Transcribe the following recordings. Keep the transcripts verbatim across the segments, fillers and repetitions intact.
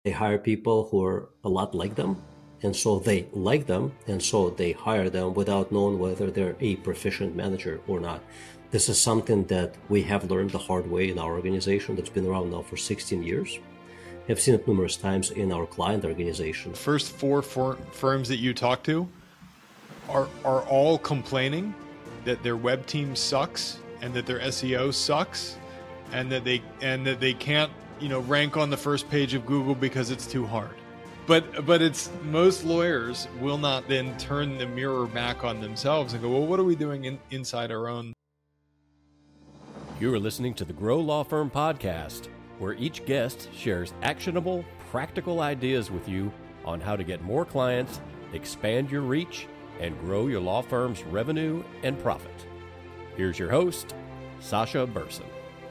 They hire people who are a lot like them, and so they like them, and so they hire them without knowing whether they're a proficient manager or not. This is something that we have learned the hard way in our organization that's been around now for sixteen years. I've seen it numerous times in our client organization. The first four for- firms that you talk to are are all complaining that their web team sucks and that their S E O sucks and that they and that they can't, you know, rank on the first page of Google because it's too hard. But but it's most lawyers will not then turn the mirror back on themselves and go, well, what are we doing in, inside our own? You are listening to the Grow Law Firm podcast, where each guest shares actionable, practical ideas with you on how to get more clients, expand your reach, and grow your law firm's revenue and profit. Here's your host, Sasha Burson.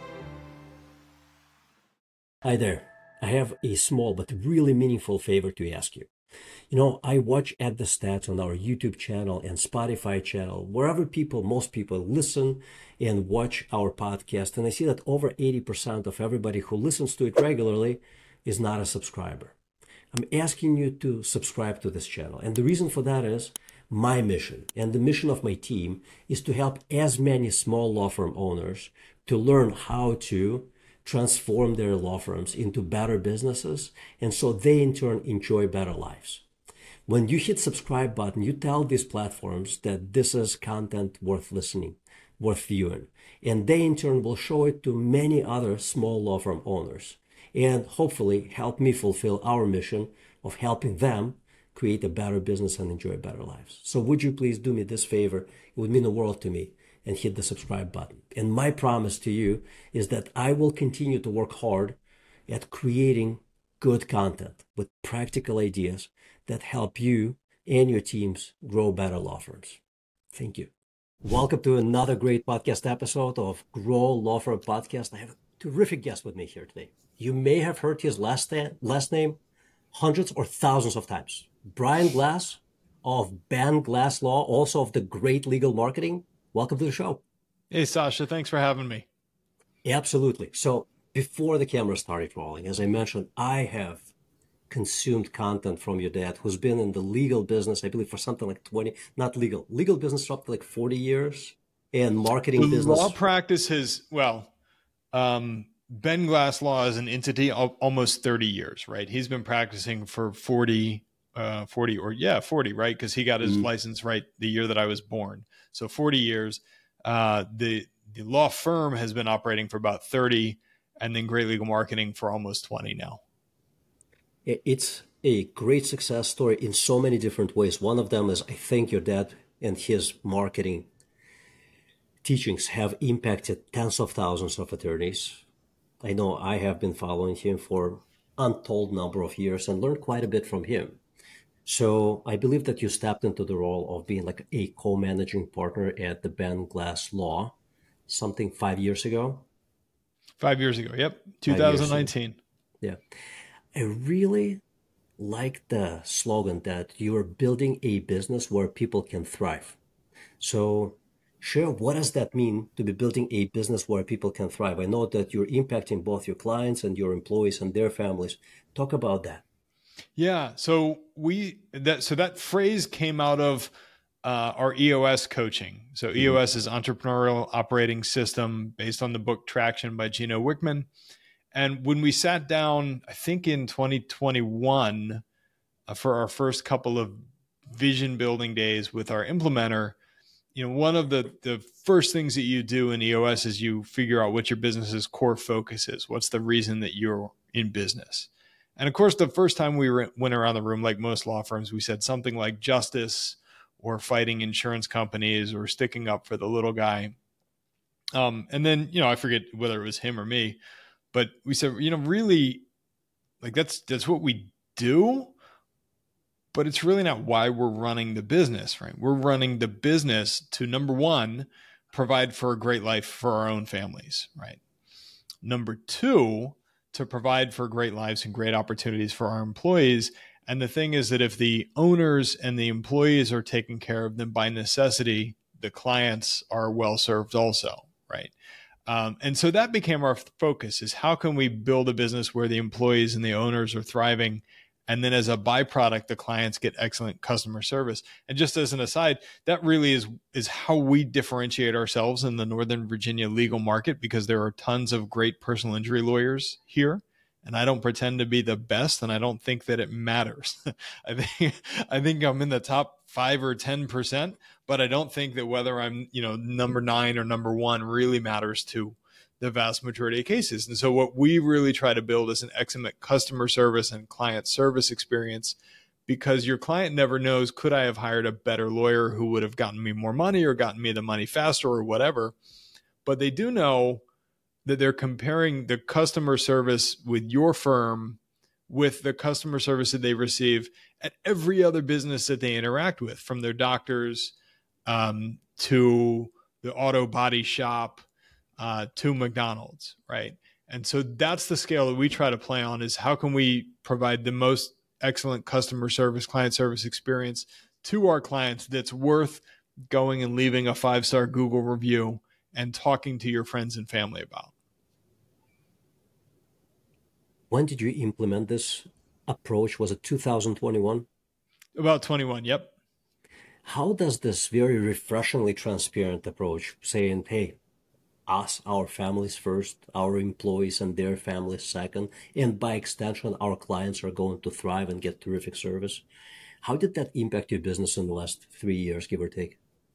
Hi there. I have a small but really meaningful favor to ask you. You know, I watch at the stats on our YouTube channel and Spotify channel, wherever people, most people listen and watch our podcast. And I see that over eighty percent of everybody who listens to it regularly is not a subscriber. I'm asking you to subscribe to this channel. And the reason for that is my mission and the mission of my team is to help as many small law firm owners to learn how to transform their law firms into better businesses, and so they in turn enjoy better lives. When you hit subscribe button, you tell these platforms that this is content worth listening, worth viewing, and they in turn will show it to many other small law firm owners and hopefully help me fulfill our mission of helping them create a better business and enjoy better lives. So would you please do me this favor? It would mean the world to me, and hit the subscribe button. And my promise to you is that I will continue to work hard at creating good content with practical ideas that help you and your teams grow better law firms. Thank you. Welcome to another great podcast episode of Grow Law Firm Podcast. I have a terrific guest with me here today. You may have heard his last, last name hundreds or thousands of times. Brian Glass of Ben Glass Law, also of the Great Legal Marketing. Welcome to the show. Hey, Sasha, thanks for having me. Absolutely. So before the camera started rolling, as I mentioned, I have consumed content from your dad, who's been in the legal business, I believe, for something like twenty, not legal, legal business for up to like forty years, and marketing the business. Law practice has, well, um, Ben Glass Law is an entity al- almost thirty years, right? He's been practicing for forty, uh, forty or yeah, forty, right? Because he got his mm-hmm. license right the year that I was born. So forty years. Uh, the the law firm has been operating for about thirty, and then Great Legal Marketing for almost twenty now. It's a great success story in so many different ways. One of them is, I think your dad and his marketing teachings have impacted tens of thousands of attorneys. I know I have been following him for untold number of years and learned quite a bit from him. So I believe that you stepped into the role of being like a co-managing partner at the Ben Glass Law, something five years ago. Five years ago, yep, twenty nineteen. Yeah, I really like the slogan that you are building a business where people can thrive. So share, what does that mean to be building a business where people can thrive? I know that you're impacting both your clients and your employees and their families. Talk about that. Yeah. So we that so that phrase came out of uh, our E O S coaching. So mm-hmm. E O S is Entrepreneurial Operating System, based on the book Traction by Gino Wickman. And when we sat down, I think in twenty twenty-one, uh, for our first couple of vision building days with our implementer, you know, one of the the first things that you do in E O S is you figure out what your business's core focus is. What's the reason that you're in business? And of course, the first time we were, went around the room, like most law firms, we said something like justice or fighting insurance companies or sticking up for the little guy. Um, and then, you know, I forget whether it was him or me, but we said, you know, really, like that's that's what we do, but it's really not why we're running the business, right? We're running the business to, number one, provide for a great life for our own families, right? Number two, to provide for great lives and great opportunities for our employees. And the thing is that if the owners and the employees are taken care of, then by necessity, the clients are well served also, right? Um, and so that became our focus, is how can we build a business where the employees and the owners are thriving, and then as a byproduct, the clients get excellent customer service. And just as an aside, that really is, is how we differentiate ourselves in the Northern Virginia legal market, because there are tons of great personal injury lawyers here. And I don't pretend to be the best, and I don't think that it matters. I think I think I'm in the top five or ten percent, but I don't think that whether I'm, you know, number nine or number one really matters to the vast majority of cases. And so what we really try to build is an excellent customer service and client service experience, because your client never knows, could I have hired a better lawyer who would have gotten me more money or gotten me the money faster or whatever? But they do know that they're comparing the customer service with your firm with the customer service that they receive at every other business that they interact with, from their doctors um, to the auto body shop uh, to McDonald's, right? And so that's the scale that we try to play on, is how can we provide the most excellent customer service, client service experience to our clients that's worth going and leaving a five-star Google review and talking to your friends and family about. When did you implement this approach? Was it two thousand twenty-one? About twenty-one, yep. How does this very refreshingly transparent approach, saying, hey, us, our families first, our employees and their families second, and by extension, our clients are going to thrive and get terrific service. How did that impact your business in the last three years, give or take?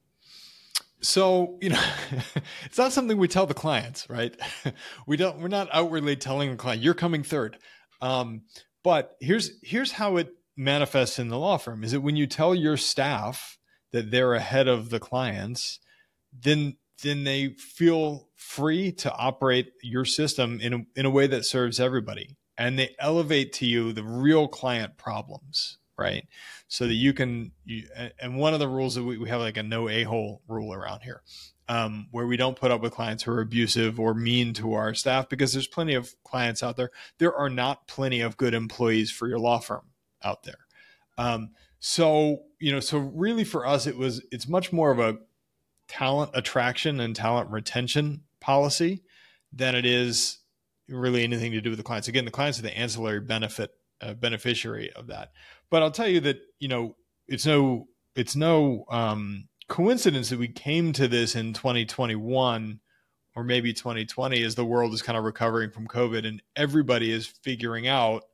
So, you know, it's not something we tell the clients, right? We don't, we're not outwardly telling the client, you're coming third. Um, but here's, here's how it manifests in the law firm, is that when you tell your staff that they're ahead of the clients, then, then they feel free to operate your system in a, in a way that serves everybody. And they elevate to you the real client problems, right? So that you can, you, and one of the rules that we, we have like a no a-hole rule around here, um, where we don't put up with clients who are abusive or mean to our staff, because there's plenty of clients out there. There are not plenty of good employees for your law firm out there. Um, so, you know, so really for us, it was, it's much more of a talent attraction and talent retention policy than it is really anything to do with the clients. Again, the clients are the ancillary benefit uh, beneficiary of that. But I'll tell you that, you know, it's no, it's no um, coincidence that we came to this in twenty twenty-one or maybe twenty twenty, as the world is kind of recovering from COVID and everybody is figuring out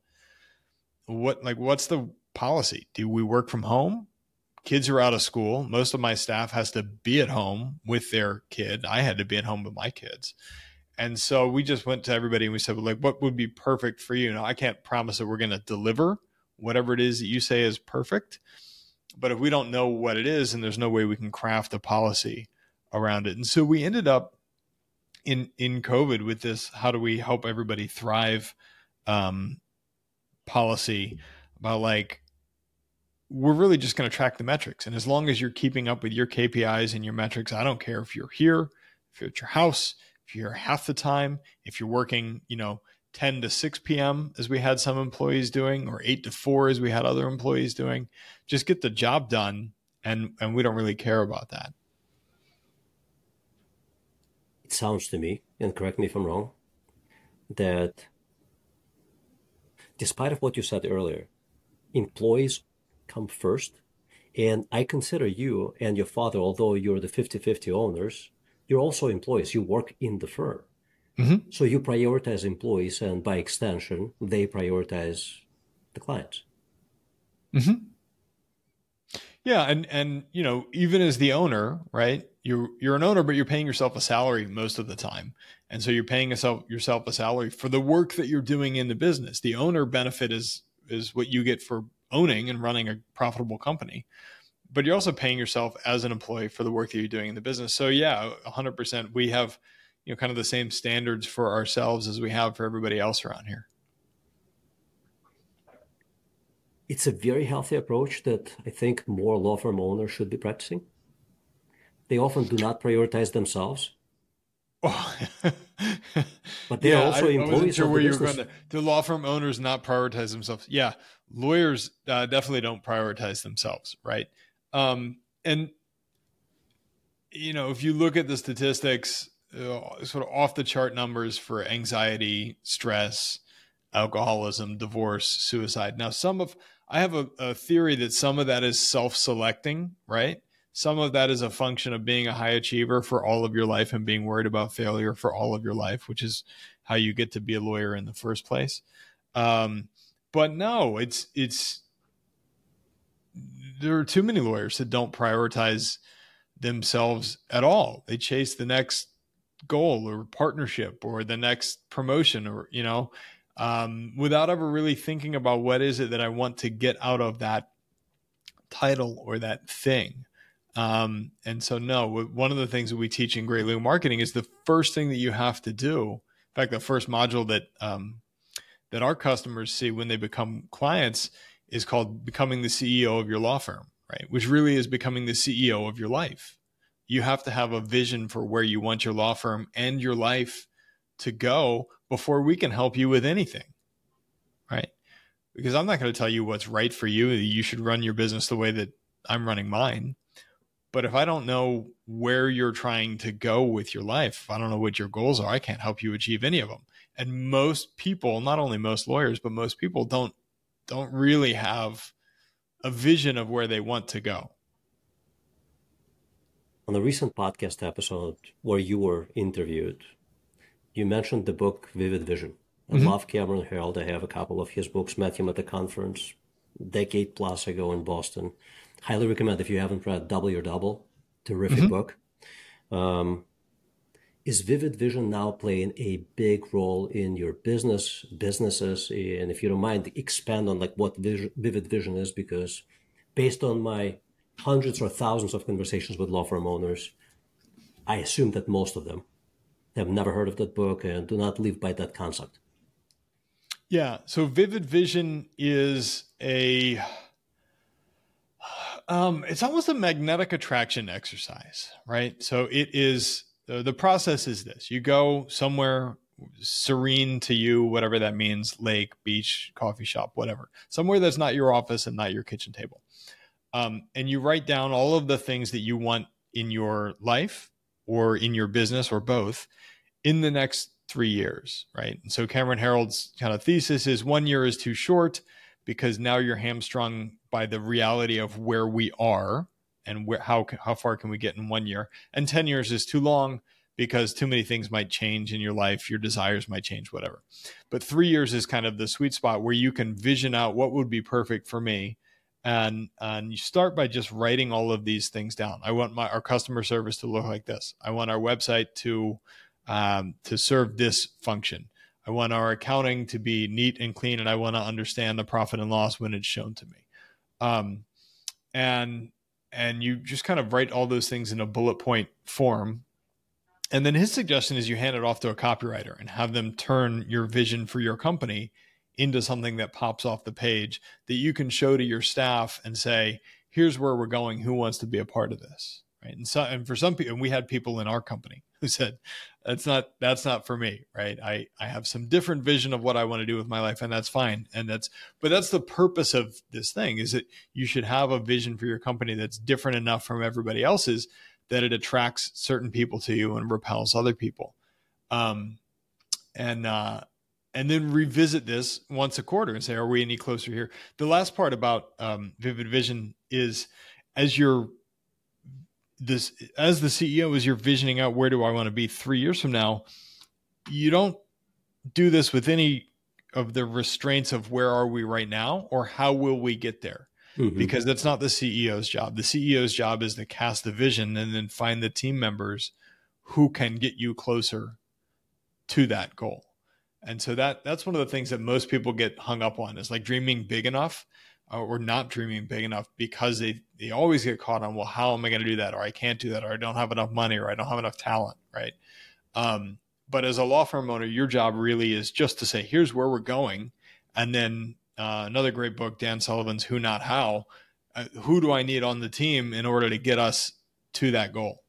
what, like, what's the policy? Do we work from home? Kids are out of school. Most of my staff has to be at home with their kid. I had to be at home with my kids. And so we just went to everybody and we said, well, like, what would be perfect for you? Now, I can't promise that we're going to deliver whatever it is that you say is perfect. But if we don't know what it is, and there's no way we can craft a policy around it. And so we ended up in, in COVID with this, how do we help everybody thrive um, policy about, like, we're really just going to track the metrics. And as long as you're keeping up with your K P Is and your metrics, I don't care if you're here, if you're at your house, if you're half the time, if you're working, you know, ten to six p.m. as we had some employees doing, or eight to four as we had other employees doing, just get the job done. And, and we don't really care about that. It sounds to me, and correct me if I'm wrong, that despite of what you said earlier, employees come first. And I consider you and your father, although you're the fifty-fifty owners, you're also employees. You work in the firm. Mm-hmm. So you prioritize employees, and by extension, they prioritize the clients. Mm-hmm. Yeah. And, and, you know, even as the owner, right, you're, you're an owner, but you're paying yourself a salary most of the time. And so you're paying yourself, yourself a salary for the work that you're doing in the business. The owner benefit is, is what you get for owning and running a profitable company, but you're also paying yourself as an employee for the work that you're doing in the business. So yeah, one hundred percent. We have, you know, kind of the same standards for ourselves as we have for everybody else around here. It's a very healthy approach that I think more law firm owners should be practicing. They often do not prioritize themselves. Oh. But they're yeah, also I, employees I wasn't sure of the where you business. were going there. Do law firm owners not prioritize themselves? Yeah, lawyers uh, definitely don't prioritize themselves, right? Um, and, you know, if you look at the statistics, uh, sort of off the chart numbers for anxiety, stress, alcoholism, divorce, suicide. Now, some of, I have a, a theory that some of that is self-selecting, right? Some of that is a function of being a high achiever for all of your life and being worried about failure for all of your life, which is how you get to be a lawyer in the first place. Um, but no, it's, it's, there are too many lawyers that don't prioritize themselves at all. They chase the next goal or partnership or the next promotion or, you know, um, without ever really thinking about what is it that I want to get out of that title or that thing. Um, and so, no, one of the things that we teach in Great Legal Marketing is the first thing that you have to do. In fact, the first module that, um, that our customers see when they become clients is called becoming the C E O of your law firm, right? Which really is becoming the C E O of your life. You have to have a vision for where you want your law firm and your life to go before we can help you with anything, right? Because I'm not going to tell you what's right for you. You should run your business the way that I'm running mine. But if I don't know where you're trying to go with your life, if I don't know what your goals are, I can't help you achieve any of them. And most people, not only most lawyers, but most people don't, don't really have a vision of where they want to go. On the recent podcast episode where you were interviewed, you mentioned the book Vivid Vision. I mm-hmm. love Cameron Herold. I have a couple of his books, met him at the conference a decade plus ago in Boston. Highly recommend if you haven't read Double Your Double, terrific mm-hmm. book. Um, is Vivid Vision now playing a big role in your business, businesses? And if you don't mind, expand on like what vision, Vivid Vision is, because based on my hundreds or thousands of conversations with law firm owners, I assume that most of them have never heard of that book and do not live by that concept. Yeah. So Vivid Vision is a, um, it's almost a magnetic attraction exercise, right? So it is, uh, the process is this: you go somewhere serene to you, whatever that means, lake, beach, coffee shop, whatever, somewhere that's not your office and not your kitchen table. Um, and you write down all of the things that you want in your life or in your business or both in the next three years, right? And so Cameron Herold's kind of thesis is one year is too short because now you're hamstrung by the reality of where we are and where, how, how far can we get in one year. And ten years is too long because too many things might change in your life. Your desires might change, whatever. But three years is kind of the sweet spot where you can vision out what would be perfect for me. And, and you start by just writing all of these things down. I want my, our customer service to look like this. I want our website to, um, to serve this function. I want our accounting to be neat and clean, and I want to understand the profit and loss when it's shown to me. Um, and, and you just kind of write all those things in a bullet point form. And then his suggestion is you hand it off to a copywriter and have them turn your vision for your company into something that pops off the page that you can show to your staff and say, here's where we're going. Who wants to be a part of this? Right. And so, and for some people, and we had people in our company who said, that's not, that's not for me. Right. I, I have some different vision of what I want to do with my life, and that's fine. And that's, but that's the purpose of this thing, is that you should have a vision for your company that's different enough from everybody else's that it attracts certain people to you and repels other people. Um, and, uh, And then revisit this once a quarter and say, are we any closer here? The last part about um, Vivid Vision is as you're this, as the C E O, as you're visioning out, where do I want to be three years from now? You don't do this with any of the restraints of where are we right now or how will we get there? Mm-hmm. Because that's not the C E O's job. The C E O's job is to cast the vision and then find the team members who can get you closer to that goal. And so that that's one of the things that most people get hung up on, is like dreaming big enough uh, or not dreaming big enough, because they, they always get caught on, well, how am I going to do that? Or I can't do that, or I don't have enough money, or I don't have enough talent, right? Um, but as a law firm owner, your job really is just to say, here's where we're going. And then uh, another great book, Dan Sullivan's Who Not How, uh, who do I need on the team in order to get us to that goal?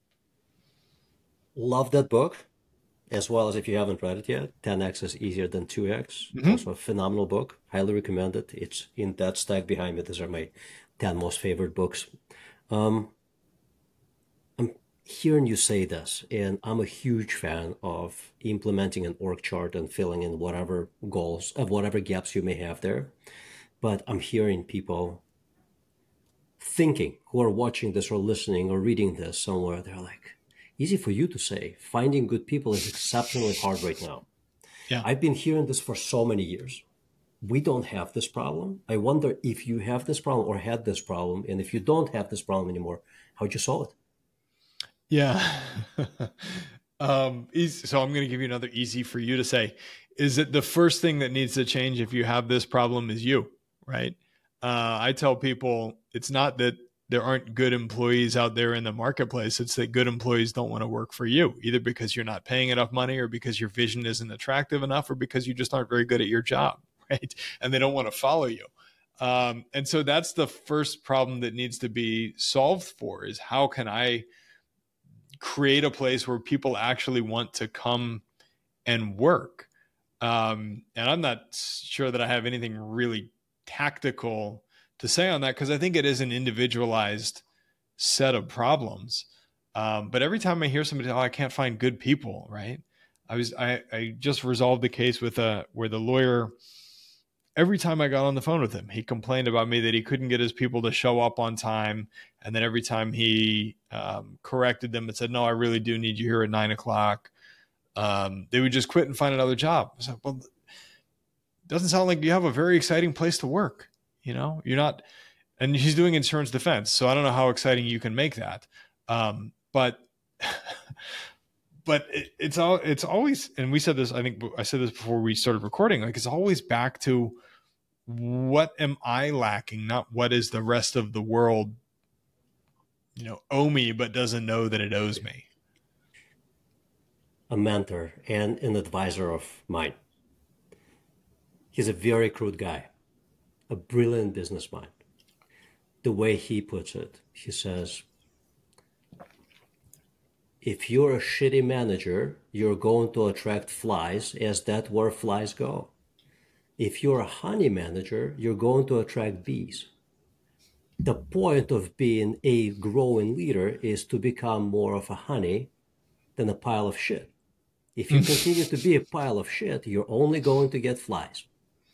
Love that book. As well as, if you haven't read it yet, ten X is Easier Than two X. Mm-hmm. Also a phenomenal book. Highly recommend it. It's in that stack behind me. These are my ten most favorite books. Um, I'm hearing you say this, and I'm a huge fan of implementing an org chart and filling in whatever goals of whatever gaps you may have there. But I'm hearing people thinking who are watching this or listening or reading this somewhere, they're like, easy for you to say. Finding good people is exceptionally hard right now. Yeah. I've been hearing this for so many years. We don't have this problem. I wonder if you have this problem or had this problem. And if you don't have this problem anymore, how'd you solve it? Yeah. um, so I'm going to give you another easy for you to say, is that the first thing that needs to change if you have this problem is you, right? Uh, I tell people it's not that there aren't good employees out there in the marketplace. It's that good employees don't want to work for you, either because you're not paying enough money or because your vision isn't attractive enough or because you just aren't very good at your job, right? And they don't want to follow you. Um, and so that's the first problem that needs to be solved for is how can I create a place where people actually want to come and work? Um, and I'm not sure that I have anything really tactical to say on that because I think it is an individualized set of problems. Um, but every time I hear somebody, oh, I can't find good people, right? I was I, I just resolved the case with a where the lawyer. Every time I got on the phone with him, he complained about me that he couldn't get his people to show up on time. And then every time he um, corrected them and said, no, I really do need you here at nine o'clock. Um, they would just quit and find another job. I said, well, it doesn't sound like you have a very exciting place to work. You know, you're not, and he's doing insurance defense. So I don't know how exciting you can make that. Um, but, but it, it's all, it's always, and we said this, I think I said this before we started recording, like it's always back to what am I lacking? Not what is the rest of the world, you know, owe me, but doesn't know that it owes me. A mentor and an advisor of mine. He's a very crude guy, a brilliant business mind. The way he puts it, he says, if you're a shitty manager, you're going to attract flies, as that's where flies go. If you're a honey manager, you're going to attract bees. The point of being a growing leader is to become more of a honey than a pile of shit. If you continue to be a pile of shit, you're only going to get flies.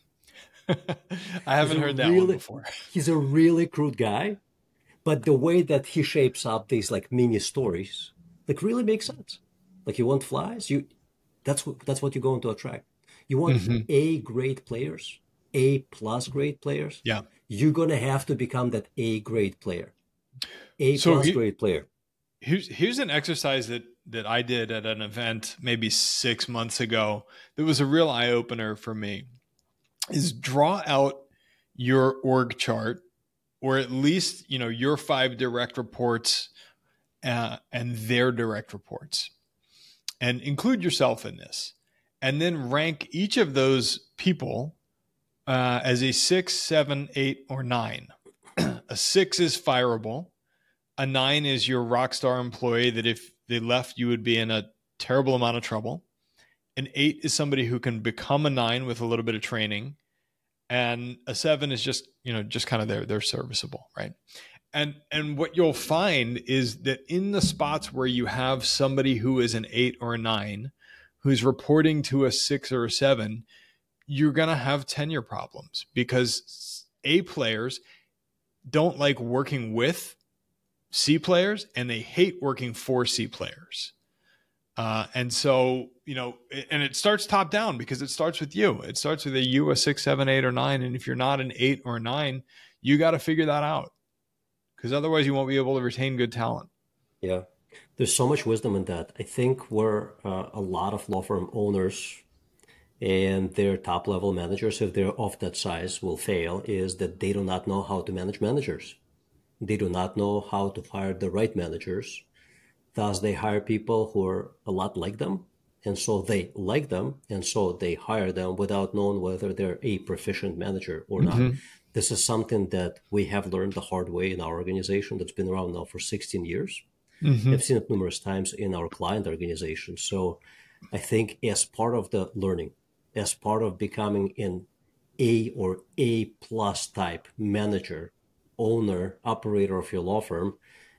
I haven't heard that really, one before. He's a really crude guy, but the way that he shapes up these like mini stories, like really makes sense. Like you want flies, you that's what that's what you're going to attract. You want mm-hmm. A grade players, A plus grade players. Yeah, you're gonna have to become that A grade player, A so plus he, grade player. Here's here's an exercise that that I did at an event maybe six months ago. That was a real eye opener for me. Is draw out your org chart, or at least, you know, your five direct reports uh, and their direct reports, and include yourself in this, and then rank each of those people uh, as a six, seven, eight, or nine. A six is fireable. A nine is your rock star employee that if they left, you would be in a terrible amount of trouble. An eight is somebody who can become a nine with a little bit of training. And a seven is just, you know, just kind of they're, they're serviceable, right? And, and what you'll find is that in the spots where you have somebody who is an eight or a nine, who's reporting to a six or a seven, you're going to have tenure problems because A players don't like working with C players and they hate working for C players. Uh, and so, you know, and it starts top down because it starts with you. It starts with a you, a six, seven, eight, or nine. And if you're not an eight or a nine, you got to figure that out because otherwise you won't be able to retain good talent. Yeah. There's so much wisdom in that. I think where uh, a lot of law firm owners and their top level managers, if they're of that size, will fail is that they do not know how to manage managers. They do not know how to hire the right managers. Thus, they hire people who are a lot like them. And so they like them. And so they hire them without knowing whether they're a proficient manager or mm-hmm. not. This is something that we have learned the hard way in our organization that's been around now for sixteen years. Mm-hmm. I've seen it numerous times in our client organization. So I think as part of the learning, as part of becoming an A or A plus type manager, owner, operator of your law firm,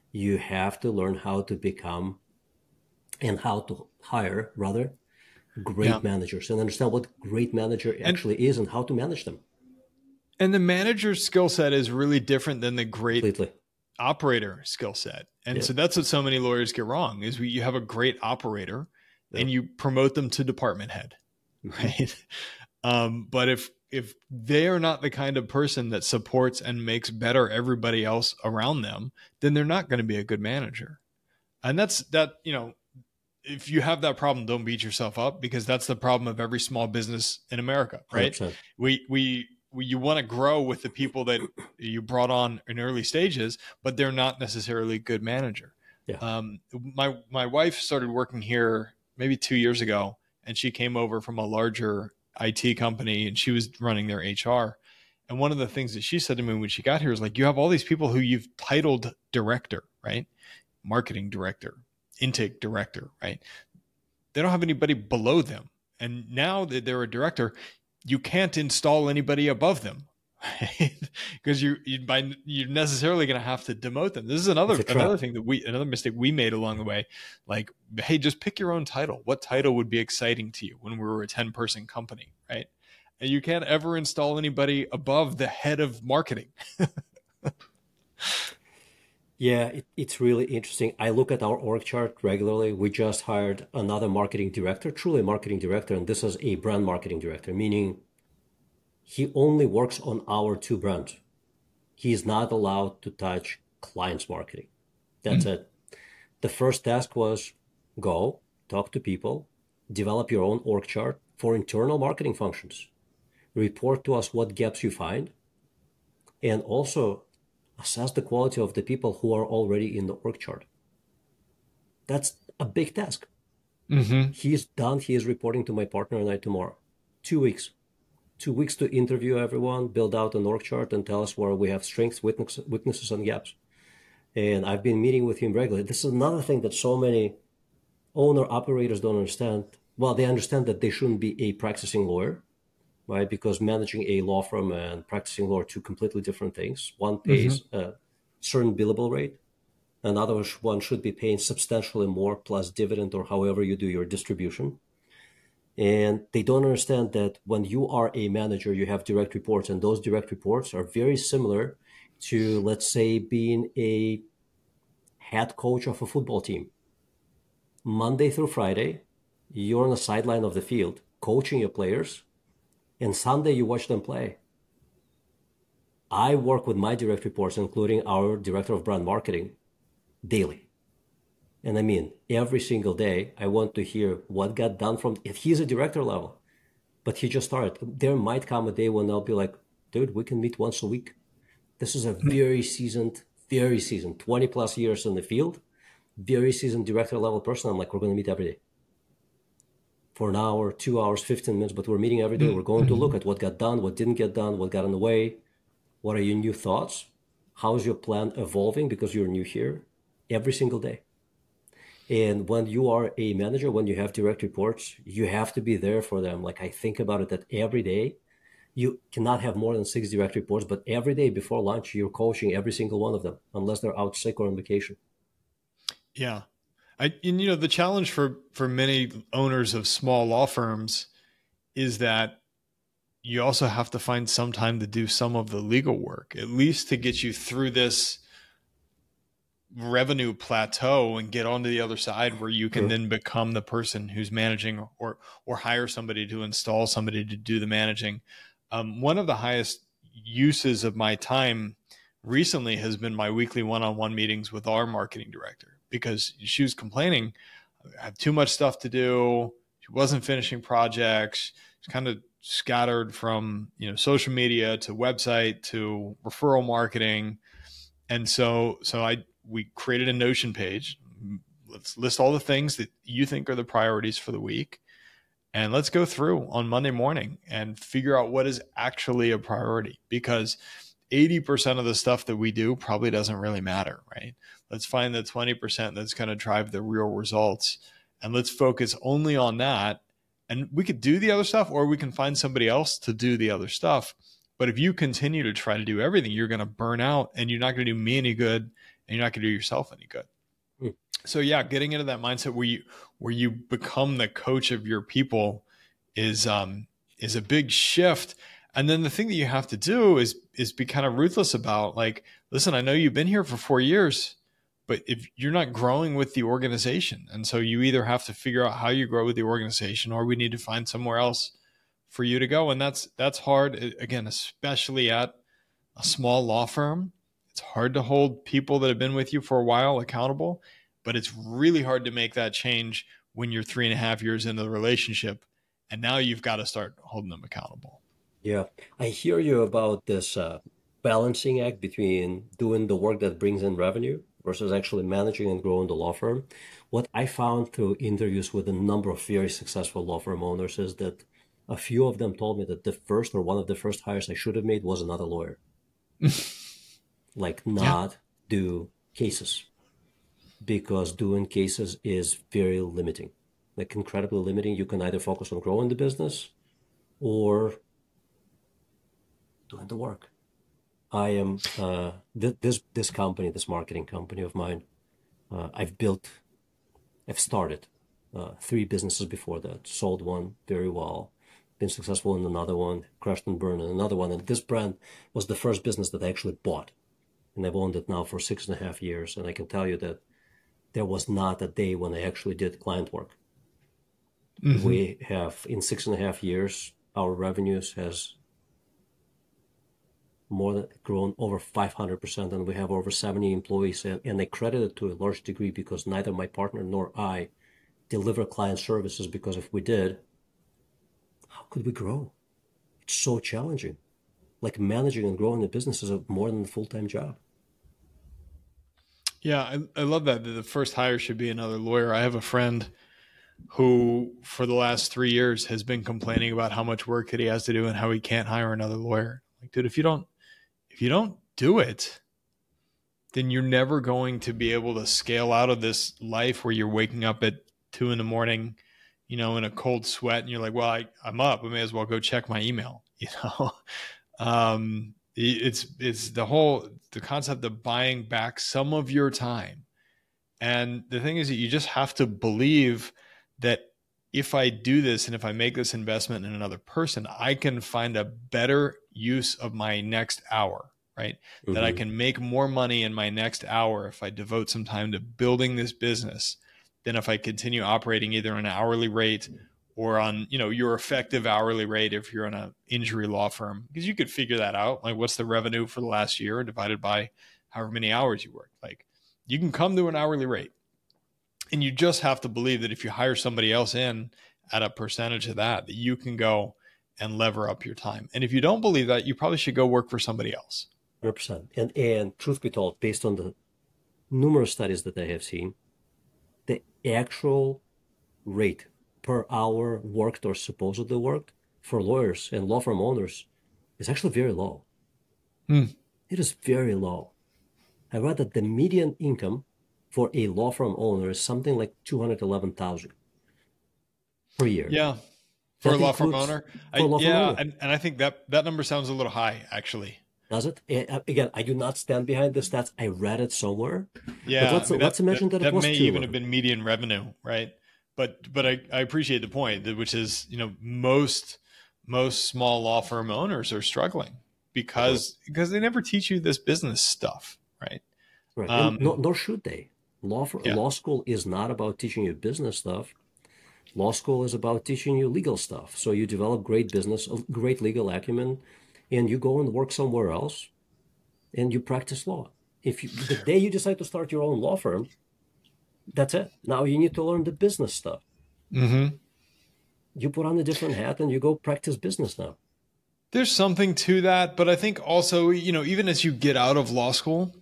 You have to learn how to become and how to hire, rather, Yeah. great managers and understand what great manager And actually is and how to manage them and the manager's skill set is really different than the great completely. operator skill set. And Yeah. so that's what so many lawyers get wrong is we, you have a great operator Yeah. and you promote them to department head, Mhm. right? Um, but if if they are not the kind of person that supports and makes better everybody else around them, then they're not going to be a good manager. And that's that, you know, if you have that problem, don't beat yourself up because that's the problem of every small business in America, right? one hundred percent. We we, we you want to grow with the people that you brought on in early stages, but they're not necessarily a good manager. Yeah. Um, my my wife started working here maybe two years ago, and she came over from a larger I T company, and she was running their H R. And one of the things that she said to me when she got here is like, you have all these people who you've titled director, right? Marketing director, intake director, right? They don't have anybody below them. And now that they're a director, you can't install anybody above them, right? Because you you by you're necessarily going to have to demote them. This is another It's a trap. another thing that we another mistake we made along the way. Like, hey, just pick your own title. What title would be exciting to you when we were a ten person company, right? And you can't ever install anybody above the head of marketing. Yeah, it, it's really interesting. I look at our org chart regularly. We just hired another marketing director, truly marketing director, and this is a brand marketing director, meaning he only works on our two brands. He is not allowed to touch clients' marketing. That's Mm. it. The first task was go, talk to people, develop your own org chart for internal marketing functions, report to us what gaps you find, and also assess the quality of the people who are already in the org chart. That's a big task. Mm-hmm. He's done. He is reporting to my partner and I tomorrow. Two weeks. Two weeks to interview everyone, build out an org chart, and tell us where we have strengths, weaknesses, and gaps. And I've been meeting with him regularly. This is another thing that so many owner operators don't understand. Well, they understand that they shouldn't be a practicing lawyer, right? Because managing a law firm and practicing law are two completely different things. One pays Mm-hmm. a certain billable rate. Another one should be paying substantially more plus dividend or however you do your distribution. And they don't understand that when you are a manager, you have direct reports, and those direct reports are very similar to, let's say, being a head coach of a football team. Monday through Friday, you're on the sideline of the field coaching your players, and Sunday you watch them play. I work with my direct reports, including our director of brand marketing, daily. And I mean, every single day, I want to hear what got done from, if he's a director level, but he just started. There might come a day when I'll be like, dude, we can meet once a week. This is a very seasoned, very seasoned, twenty plus years in the field, very seasoned director level person. I'm like, we're going to meet every day for an hour, two hours, fifteen minutes, but we're meeting every day. We're going to look at what got done, what didn't get done, what got in the way. What are your new thoughts? How is your plan evolving because you're new here? Every single day. And when you are a manager, when you have direct reports, you have to be there for them. Like, I think about it that every day, you cannot have more than six direct reports, but every day before lunch, you're coaching every single one of them, unless they're out sick or on vacation. Yeah. I, and you know, the challenge for, for many owners of small law firms is that you also have to find some time to do some of the legal work, at least to get you through this revenue plateau and get onto the other side where you can Sure. then become the person who's managing or, or hire somebody to install somebody to do the managing. Um, one of the highest uses of my time recently has been my weekly one-on-one meetings with our marketing director, because she was complaining, I have too much stuff to do. She wasn't finishing projects. She's kind of scattered from, you know, social media to website to referral marketing. And so, so I, we created a Notion page. Let's list all the things that you think are the priorities for the week. And let's go through on Monday morning and figure out what is actually a priority, because eighty percent of the stuff that we do probably doesn't really matter, right? Let's find the twenty percent that's going to drive the real results, and let's focus only on that. And we could do the other stuff, or we can find somebody else to do the other stuff. But if you continue to try to do everything, you're going to burn out, and you're not going to do me any good, and you're not going to do yourself any good. Mm. So yeah, getting into that mindset where you, where you become the coach of your people is, um, is a big shift. And then the thing that you have to do is, is be kind of ruthless about, like, listen, I know you've been here for four years, but if you're not growing with the organization, and so you either have to figure out how you grow with the organization, or we need to find somewhere else for you to go. And that's, that's hard. Again, especially at a small law firm, it's hard to hold people that have been with you for a while accountable, but it's really hard to make that change when you're three and a half years into the relationship. And now you've got to start holding them accountable. Yeah, I hear you about this uh, balancing act between doing the work that brings in revenue versus actually managing and growing the law firm. What I found through interviews with a number of very successful law firm owners is that a few of them told me that the first or one of the first hires I should have made was another lawyer. Like not yeah. do cases, because doing cases is very limiting, like incredibly limiting. You can either focus on growing the business or doing the work. I am uh, th- this this company, this marketing company of mine. Uh, I've built, I've started uh, three businesses before that. Sold one very well, been successful in another one, crashed and burned in another one. And this brand was the first business that I actually bought, and I've owned it now for six and a half years. And I can tell you that there was not a day when I actually did client work. Mm-hmm. We have, in six and a half years, our revenues has more than grown over five hundred percent, and we have over seventy employees. And, and I credit it to a large degree because neither my partner nor I deliver client services, because if we did, how could we grow? It's so challenging. Like managing and growing a business is a, more than a full-time job. Yeah, I, I love that. The first hire should be another lawyer. I have a friend who for the last three years has been complaining about how much work that he has to do and how he can't hire another lawyer. Like, dude, if you don't, if you don't do it, then you're never going to be able to scale out of this life where you're waking up at two in the morning, you know, in a cold sweat, and you're like, well, I, I'm up. I may as well go check my email. You know, um, it's, it's the whole, the concept of buying back some of your time. And the thing is that you just have to believe that if I do this and if I make this investment in another person, I can find a better use of my next hour, right? Mm-hmm. That I can make more money in my next hour if I devote some time to building this business than if I continue operating either on an hourly rate or on, you know, your effective hourly rate if you're in an injury law firm, because you could figure that out. Like, what's the revenue for the last year divided by however many hours you worked? Like, you can come to an hourly rate. And you just have to believe that if you hire somebody else in at a percentage of that, that you can go and lever up your time. And if you don't believe that, you probably should go work for somebody else. one hundred percent. And, and truth be told, based on the numerous studies that I have seen, the actual rate per hour worked or supposedly worked for lawyers and law firm owners is actually very low. Hmm. It is very low. I read that the median income for a law firm owner is something like two hundred eleven thousand dollars per year. Yeah. For that a law firm owner. I, law firm yeah. owner. And, and I think that, that number sounds a little high, actually. Does it? Again, I do not stand behind the stats. I read it somewhere. Yeah. But let's, I mean, let's that, imagine that, that, it was may two. even have been median revenue, right? But, but I, I appreciate the point, which is, you know, most, most small law firm owners are struggling because, right. because they never teach you this business stuff, right? Right. Um, nor, nor should they. Law for, yeah. law school is not about teaching you business stuff. Law school is about teaching you legal stuff. So you develop great business, great legal acumen, and you go and work somewhere else, and you practice law. If you, the day you decide to start your own law firm, that's it. Now you need to learn the business stuff. Mm-hmm. You put on a different hat and you go practice business now. There's something to that, but I think also, you know, even as you get out of law school,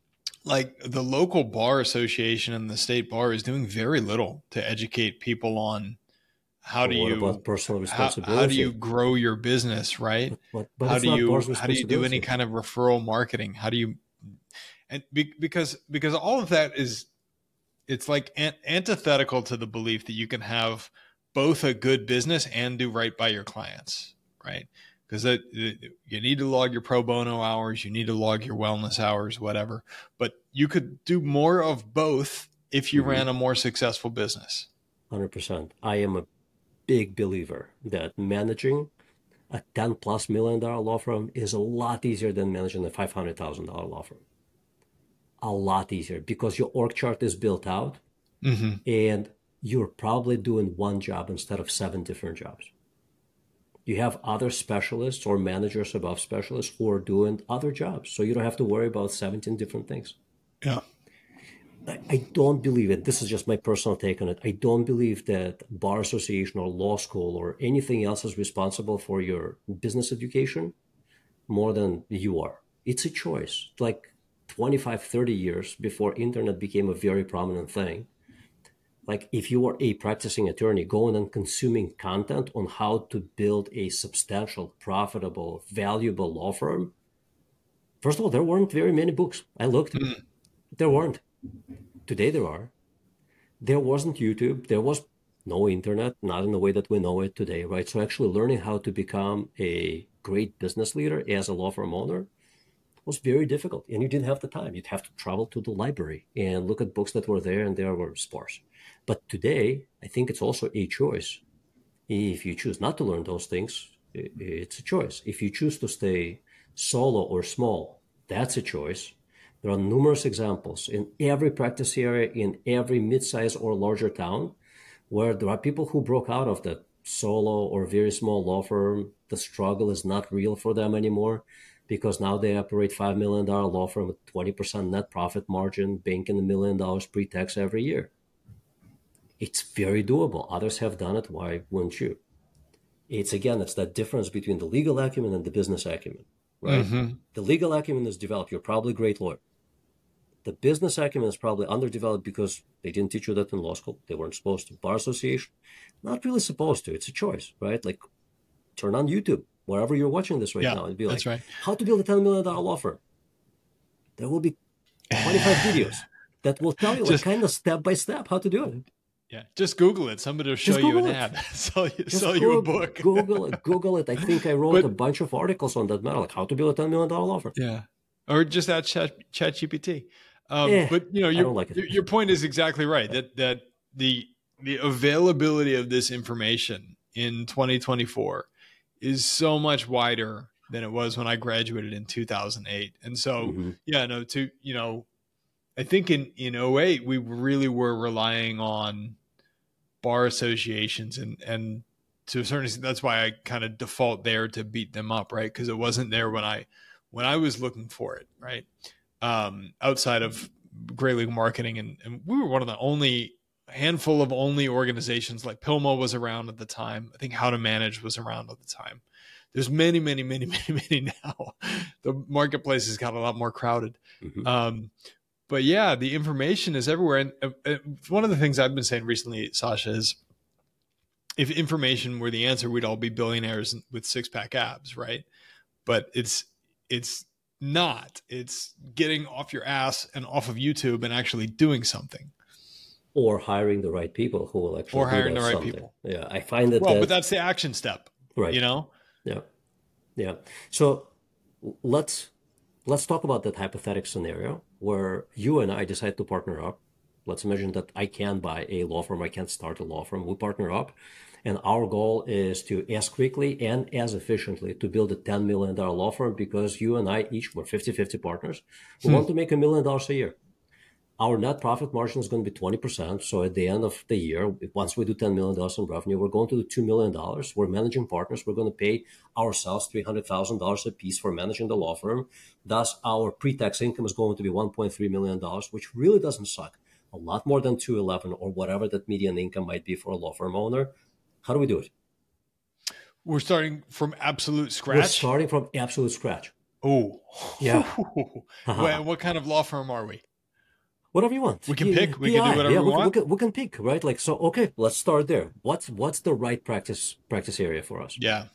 like the local bar association and the state bar is doing very little to educate people on how do what you about personal responsibility? How, how do you grow your business, right? But, but, but how it's do not you bar's how do you do any kind of referral marketing? How do you and be, because because all of that is it's like an, antithetical to the belief that you can have both a good business and do right by your clients, right? because you need to log your pro bono hours, you need to log your wellness hours, whatever. But you could do more of both if you mm-hmm. ran a more successful business. one hundred percent. I am a big believer that managing a ten plus million dollar law firm is a lot easier than managing a five hundred thousand dollars law firm. A lot easier because your org chart is built out mm-hmm. and you're probably doing one job instead of seven different jobs. You have other specialists or managers above specialists who are doing other jobs. So you don't have to worry about seventeen different things. Yeah. I, I don't believe it. This is just my personal take on it. I don't believe that bar association or law school or anything else is responsible for your business education more than you are. It's a choice. Like twenty-five, thirty years before internet became a very prominent thing. Like if you are a practicing attorney going and consuming content on how to build a substantial, profitable, valuable law firm, first of all, there weren't very many books. I looked. Mm. There weren't. Today there are. There wasn't YouTube. There was no internet, not in the way that we know it today, right? So actually learning how to become a great business leader as a law firm owner was very difficult. And you didn't have the time. You'd have to travel to the library and look at books that were there, and they were sparse. But today, I think it's also a choice. If you choose not to learn those things, it's a choice. If you choose to stay solo or small, that's a choice. There are numerous examples in every practice area, in every mid-size or larger town, where there are people who broke out of that solo or very small law firm. The struggle is not real for them anymore because now they operate five million dollars law firm with twenty percent net profit margin, banking a million dollars pre-tax every year. It's very doable. Others have done it. Why wouldn't you? It's, again, it's that difference between the legal acumen and the business acumen, right? Mm-hmm. The legal acumen is developed. You're probably a great lawyer. The business acumen is probably underdeveloped because they didn't teach you that in law school. They weren't supposed to. Bar association, not really supposed to. It's a choice, right? Like turn on YouTube, wherever you're watching this right yeah, now, and be like, that's right. How to build a ten million dollars law firm. There will be twenty-five videos that will tell you just, like, kind of step by step how to do it. Yeah, just Google it. Somebody will show you an it. ad, sell, you, sell you a book. Google it. Google it. I think I wrote but, a bunch of articles on that matter, like how to build a ten million dollars law firm. Yeah, or just add Chat ChatGPT. Um, eh, but you know, your, like your, your point is exactly right. That that the the availability of this information in twenty twenty-four is so much wider than it was when I graduated in two thousand eight. And so, mm-hmm. yeah, no, to you know, I think in in oh eight we really were relying on bar associations, and and to a certain extent, that's why I kind of default there to beat them up, right? Because it wasn't there when I when I was looking for it, right? Um, outside of Great Legal Marketing, and, and we were one of the only handful of only organizations. Like Pilmo was around at the time. I think How to Manage was around at the time. There's many, many, many, many, many now. The marketplace has got a lot more crowded. Mm-hmm. Um, but yeah, the information is everywhere. And uh, one of the things I've been saying recently, Sasha, is if information were the answer, we'd all be billionaires with six pack abs, right? But it's it's not. It's getting off your ass and off of YouTube and actually doing something. Or hiring the right people who will actually or hiring do the right something. people. Yeah, I find that. Well, that, but that's the action step, right? You know. Yeah, yeah. So let's let's talk about that hypothetical scenario where you and I decide to partner up. Let's imagine that I can buy a law firm. I can start a law firm. We partner up. And our goal is to as quickly and as efficiently to build a ten million dollars law firm because you and I each were fifty-fifty partners. We hmm. want to make a million dollars a year. Our net profit margin is going to be twenty percent. So at the end of the year, once we do ten million dollars in revenue, we're going to do two million dollars. We're managing partners. We're going to pay ourselves three hundred thousand dollars a piece for managing the law firm. Thus, our pre-tax income is going to be one point three million dollars, which really doesn't suck. A lot more than two eleven or whatever that median income might be for a law firm owner. How do we do it? We're starting from absolute scratch? We're starting from absolute scratch. Oh. Yeah. What, what kind of law firm are we? Whatever you want. We can P- pick. We P I. Can do whatever yeah, we, we want. Can, we, can, we can pick, right? Like, so, okay, let's start there. What's what's the right practice practice area for us? Yeah.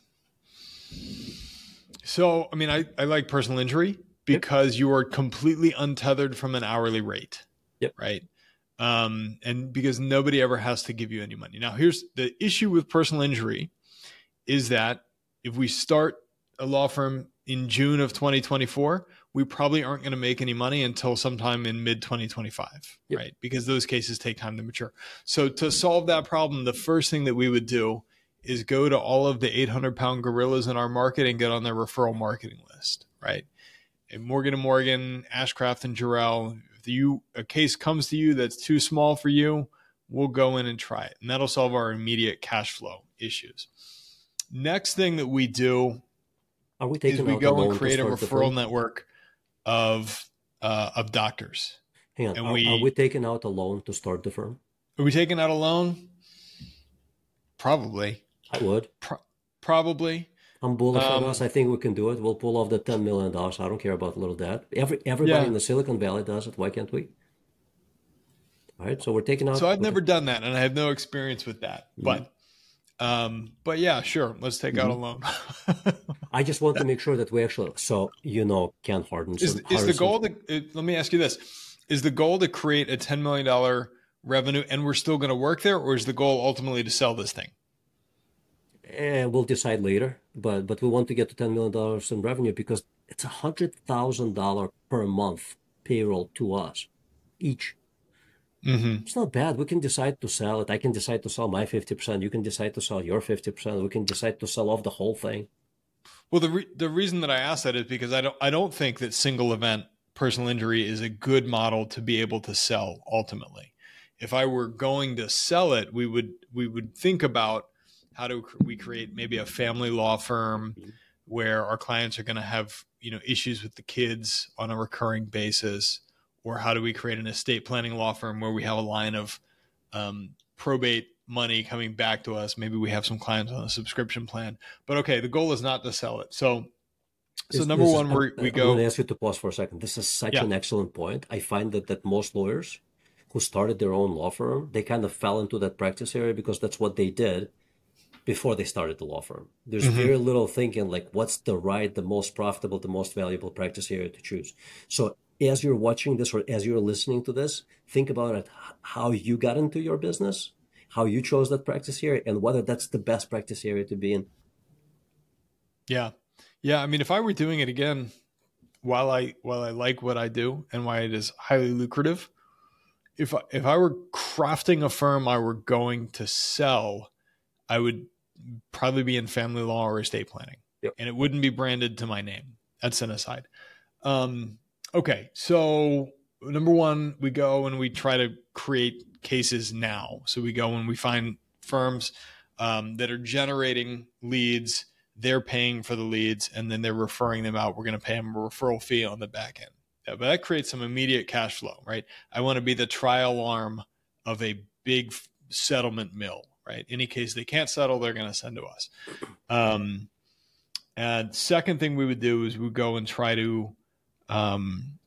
So, I mean, I, I like personal injury because yep. you are completely untethered from an hourly rate. Yep. Right. Um, and because nobody ever has to give you any money. Now, here's the issue with personal injury is that if we start a law firm in June of twenty twenty-four, we probably aren't going to make any money until sometime in mid twenty twenty-five, yep. right? Because those cases take time to mature. So to solve that problem, the first thing that we would do is go to all of the eight hundred pound gorillas in our market and get on their referral marketing list, right? And Morgan and Morgan, Ashcraft and Jarrell, if you, a case comes to you that's too small for you, we'll go in and try it. And that'll solve our immediate cash flow issues. Next thing that we do Are we taking is we out go a and loan create to a start the referral firm? network of uh, of doctors. Hang on. And Are, we, are we taking out a loan to start the firm? Are we taking out a loan? Probably. I would. Pro- probably. I'm bullish Um, on us. I think we can do it. We'll pull off the ten million dollars. I don't care about little debt. Every Everybody Yeah. in the Silicon Valley does it. Why can't we? All right. So we're taking out. So I've we're never done that, and I have no experience with that. Mhm. But, um, but yeah, sure. Let's take out a loan. I just want to make sure that we actually, so you know, Ken Hardison. is is the goal to? uh, Let me ask you this: is the goal to create a ten million dollar revenue, and we're still going to work there, or is the goal ultimately to sell this thing? Eh, we'll decide later, but but we want to get to ten million dollars in revenue because it's a hundred thousand dollar per month payroll to us each. Mm-hmm. It's not bad. We can decide to sell it. I can decide to sell my fifty percent. You can decide to sell your fifty percent. We can decide to sell off the whole thing. Well, the re- the reason that I ask that is because I don't I don't think that single event personal injury is a good model to be able to sell ultimately. If I were going to sell it, we would we would think about how do we create maybe a family law firm where our clients are going to have, you know, issues with the kids on a recurring basis, or how do we create an estate planning law firm where we have a line of um, probate money coming back to us. Maybe we have some clients on a subscription plan, but okay, the goal is not to sell it. So, so This- number this is- one, we're, I'm- we I'm go. going to ask you to pause for a second. This is such Yeah. an excellent point. I find that that most lawyers who started their own law firm, they kind of fell into that practice area because that's what they did before they started the law firm. There's Mhm. very little thinking like what's the right, the most profitable, the most valuable practice area to choose. So as you're watching this or as you're listening to this, think about it, h- how you got into your business, how you chose that practice area, and whether that's the best practice area to be in. Yeah. Yeah. I mean, if I were doing it again, while I, while I like what I do and why it is highly lucrative, if I, if I were crafting a firm I were going to sell, I would probably be in family law or estate planning. Yep. And it wouldn't be branded to my name. That's an aside. Um, okay. So number one, we go and we try to create cases now. So we go and we find firms um, that are generating leads. They're paying for the leads and then they're referring them out. We're going to pay them a referral fee on the back end. Yeah, but that creates some immediate cash flow, right? I want to be the trial arm of a big settlement mill, right? Any case they can't settle, they're going to send to us. Um, and second thing we would do is we go and try to um,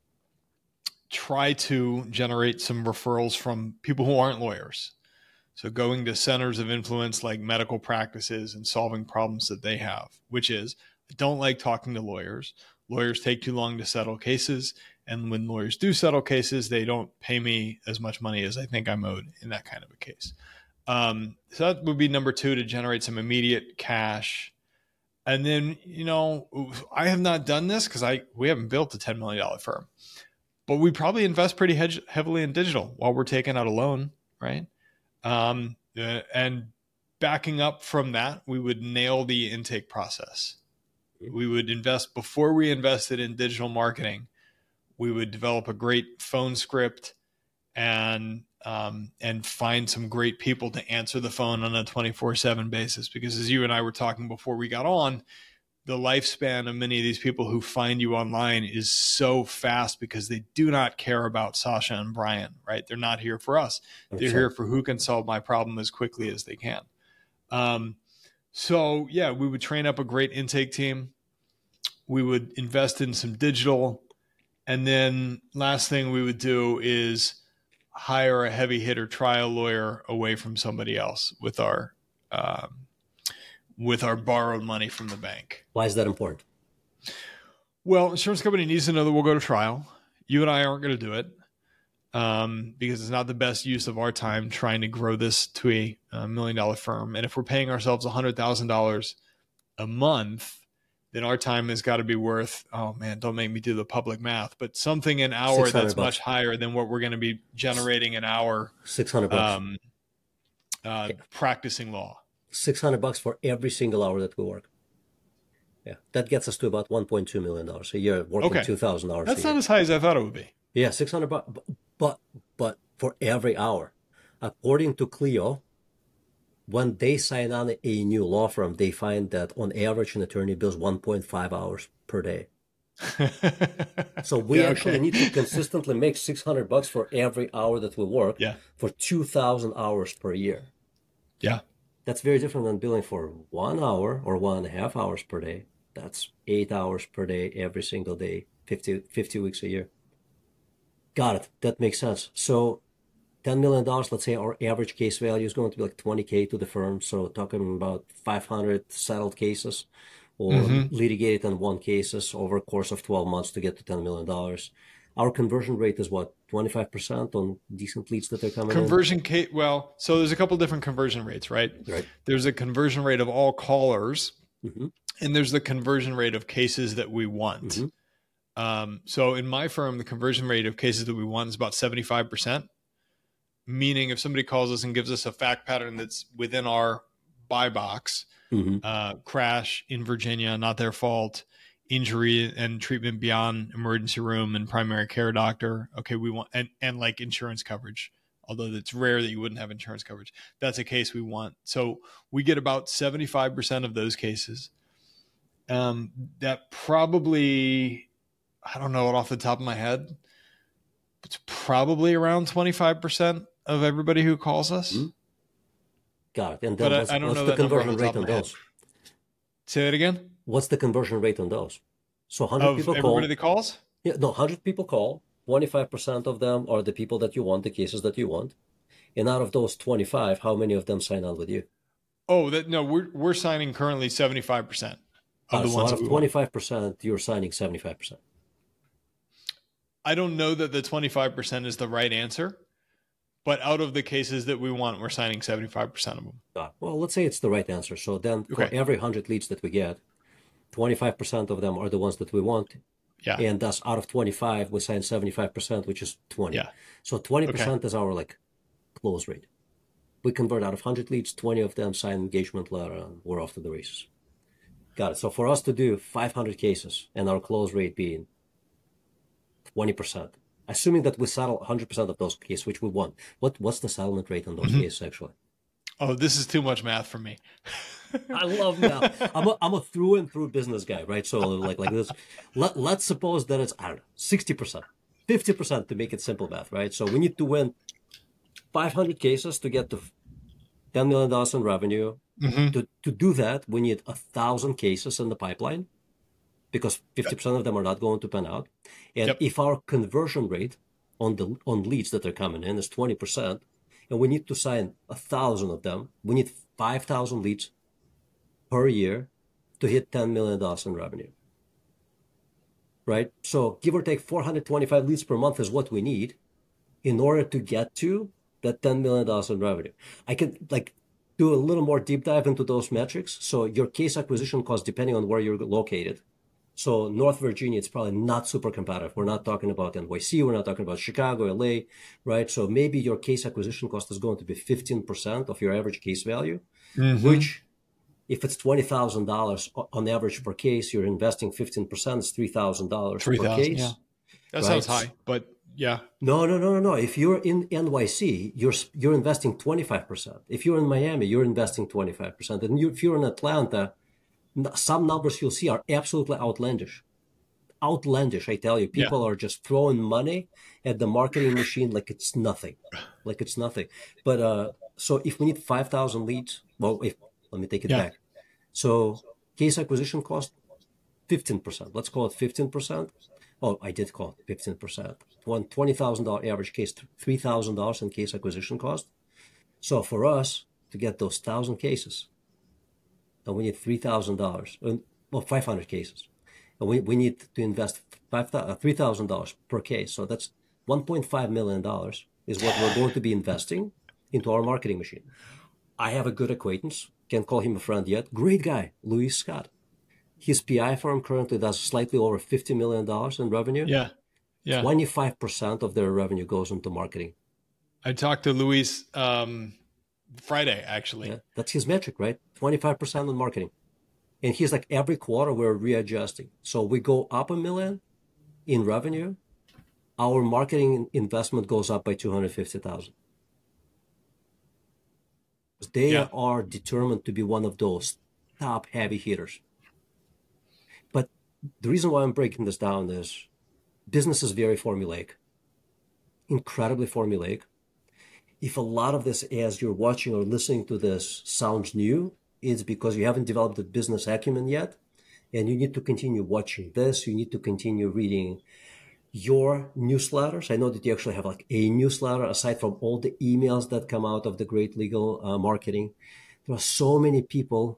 try to generate some referrals from people who aren't lawyers. So going to centers of influence like medical practices and solving problems that they have, which is, I don't like talking to lawyers. Lawyers take too long to settle cases. And when lawyers do settle cases, they don't pay me as much money as I think I'm owed in that kind of a case. Um, so that would be number two, to generate some immediate cash. And then, you know, I have not done this because I we haven't built a ten million dollars firm, but we probably invest pretty he- heavily in digital while we're taking out a loan, right? Um, uh, and backing up from that, we would nail the intake process. We would invest before we invested in digital marketing. We would develop a great phone script and um, and find some great people to answer the phone on a twenty-four seven basis. Because as you and I were talking before we got on, the lifespan of many of these people who find you online is so fast because they do not care about Sasha and Brian, right? They're not here for us. They're here for who can solve my problem as quickly as they can. Um, so yeah, we would train up a great intake team. We would invest in some digital. And then last thing we would do is hire a heavy hitter trial lawyer away from somebody else with our, um, with our borrowed money from the bank. Why is that important? Well, insurance company needs to know that we'll go to trial. You and I aren't going to do it um, because it's not the best use of our time trying to grow this to a, a million dollar firm. And if we're paying ourselves one hundred thousand dollars a month, then our time has got to be worth, oh man, don't make me do the public math, but something an hour that's bucks. much higher than what we're going to be generating an hour. six hundred bucks. Um, uh, yeah. Practicing law. six hundred bucks for every single hour that we work. Yeah, that gets us to about one point two million dollars a year, working okay. two thousand hours. That's a year. Not as high as I thought it would be. Yeah, six hundred bucks, but but for every hour, according to Clio, when they sign on a new law firm, they find that on average an attorney bills one point five hours per day. So we yeah, actually okay. need to consistently make six hundred bucks for every hour that we work. Yeah. For two thousand hours per year. Yeah. That's very different than billing for one hour or one and a half hours per day. That's eight hours per day, every single day, fifty, fifty weeks a year. Got it. That makes sense. So ten million dollars, let's say our average case value is going to be like twenty K to the firm. So talking about five hundred settled cases or mm-hmm. litigated and won cases over a course of twelve months to get to ten million dollars. Our conversion rate is what, twenty-five percent on decent leads that are coming conversion in? Conversion, well, so there's a couple different conversion rates, right? Right. There's a conversion rate of all callers, mm-hmm. and there's the conversion rate of cases that we want. Mm-hmm. Um, so in my firm, the conversion rate of cases that we want is about seventy-five percent, meaning if somebody calls us and gives us a fact pattern that's within our buy box, mm-hmm. uh, crash in Virginia, not their fault, injury and treatment beyond emergency room and primary care doctor. Okay, we want, and, and like insurance coverage, although it's rare that you wouldn't have insurance coverage. That's a case we want. So we get about seventy-five percent of those cases. Um, that probably, I don't know it off the top of my head. It's probably around twenty-five percent of everybody who calls us. Mm-hmm. Got it. And then but what's, I, I don't what's know the that conversion rate on those? Say that again? What's the conversion rate on those? So one hundred of people everybody call. that calls? Yeah, no, one hundred people call. twenty-five percent of them are the people that you want, the cases that you want. And out of those twenty-five, how many of them sign on with you? Oh, that no, we're we're signing currently seventy-five percent of uh, the so ones out that of twenty-five percent, you're signing seventy-five percent. I don't know that the twenty-five percent is the right answer, but out of the cases that we want, we're signing seventy-five percent of them. Uh, well, let's say it's the right answer. So then okay. for every one hundred leads that we get, twenty-five percent of them are the ones that we want. Yeah. And thus out of twenty-five, we sign seventy-five percent, which is twenty. Yeah. So twenty percent okay. is our like close rate. We convert out of one hundred leads, twenty of them sign engagement letter, and we're off to the races. Got it. So for us to do five hundred cases and our close rate being twenty percent, assuming that we settle one hundred percent of those cases, which we want, what what's the settlement rate on those mm-hmm. cases actually? Oh, this is too much math for me. I love math. I'm a, I'm a through and through business guy, right? So like like this, let, let's suppose that it's, I don't know, sixty percent, fifty percent to make it simple math, right? So we need to win five hundred cases to get to ten million dollars in revenue. Mm-hmm. To, to do that, we need one thousand cases in the pipeline because fifty percent of them are not going to pan out. And yep. if our conversion rate on the on leads that are coming in is twenty percent, and we need to sign one thousand of them, we need five thousand leads per year to hit ten million dollars in revenue. Right? So give or take four hundred twenty-five leads per month is what we need in order to get to that ten million dollars in revenue. I can like do a little more deep dive into those metrics. So your case acquisition cost, depending on where you're located. So North Virginia, it's probably not super competitive. We're not talking about N Y C. We're not talking about Chicago, L A, right? So maybe your case acquisition cost is going to be fifteen percent of your average case value, mm-hmm. which if it's twenty thousand dollars on average per case, you're investing fifteen percent. It's three thousand dollars per case. Yeah. That right? sounds high, but yeah. No, no, no, no, no. If you're in N Y C, you're you're investing twenty-five percent. If you're in Miami, you're investing twenty-five percent. And you, if you're in Atlanta, some numbers you'll see are absolutely outlandish. Outlandish, I tell you. People yeah. are just throwing money at the marketing machine like it's nothing. Like it's nothing. But uh, so if we need five thousand leads, well, if, let me take it yeah. back. So case acquisition cost, fifteen percent. Let's call it fifteen percent. Oh, I did call it fifteen percent. One twenty thousand dollars average case, three thousand dollars in case acquisition cost. So for us to get those one thousand cases, and we need three thousand dollars, well, five hundred cases. And we, we need to invest three thousand dollars per case. So that's one point five million dollars is what we're going to be investing into our marketing machine. I have a good acquaintance, can't call him a friend yet, great guy, Louis Scott. His P I firm currently does slightly over fifty million dollars in revenue. Yeah. Yeah. twenty-five percent of their revenue goes into marketing. I talked to Luis um, Friday, actually. Yeah, that's his metric, right? twenty-five percent on marketing. And he's like, every quarter we're readjusting. So we go up a million in revenue. Our marketing investment goes up by two hundred fifty thousand. They Yeah. are determined to be one of those top heavy hitters. But the reason why I'm breaking this down is business is very formulaic, incredibly formulaic. If a lot of this, as you're watching or listening to this, sounds new, it's because you haven't developed the business acumen yet. And you need to continue watching this. You need to continue reading your newsletters. I know that you actually have like a newsletter aside from all the emails that come out of the Great Legal uh, Marketing. There are so many people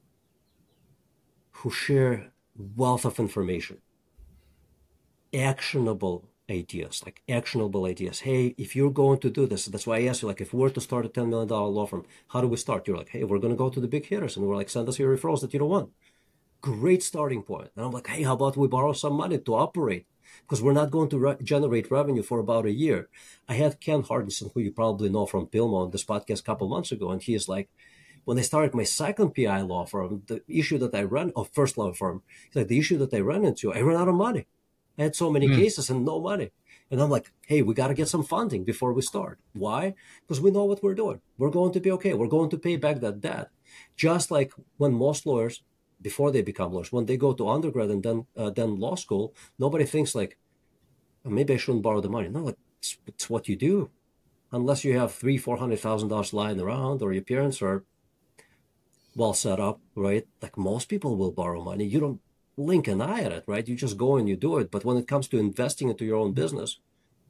who share wealth of information, actionable ideas, like actionable ideas. Hey, if you're going to do this, that's why I asked you, like, if we were to start a ten million dollars law firm, how do we start? You're like, hey, we're going to go to the big hitters. And we're like, send us your referrals that you don't want. Great starting point. And I'm like, hey, how about we borrow some money to operate? Because we're not going to re- generate revenue for about a year. I had Ken Hardison, who you probably know from Pilmo, on this podcast a couple months ago. And he is like, when I started my second P I law firm, the issue that I ran, or first law firm, he's like, the issue that I ran into, I ran out of money. I had so many mm. cases and no money. And I'm like, hey, we got to get some funding before we start. Why? Because we know what we're doing. We're going to be okay. We're going to pay back that debt. Just like when most lawyers, before they become lawyers, when they go to undergrad and then uh, then law school, nobody thinks like, oh, maybe I shouldn't borrow the money. No, it's, it's what you do. Unless you have three, four hundred thousand dollars lying around, or your parents are well set up, right? Like most people will borrow money. You don't blink an eye at it, right? You just go and you do it. But when it comes to investing into your own business,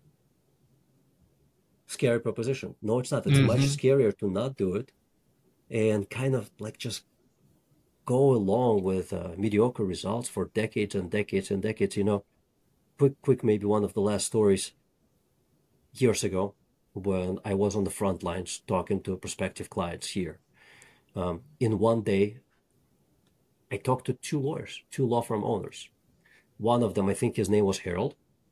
scary proposition. No, it's not. It's mm-hmm. much scarier to not do it and kind of like just go along with uh, mediocre results for decades and decades and decades. You know, quick, quick, maybe one of the last stories years ago when I was on the front lines talking to prospective clients here. Um, in one day, I talked to two lawyers, two law firm owners. One of them, I think his name was Harold.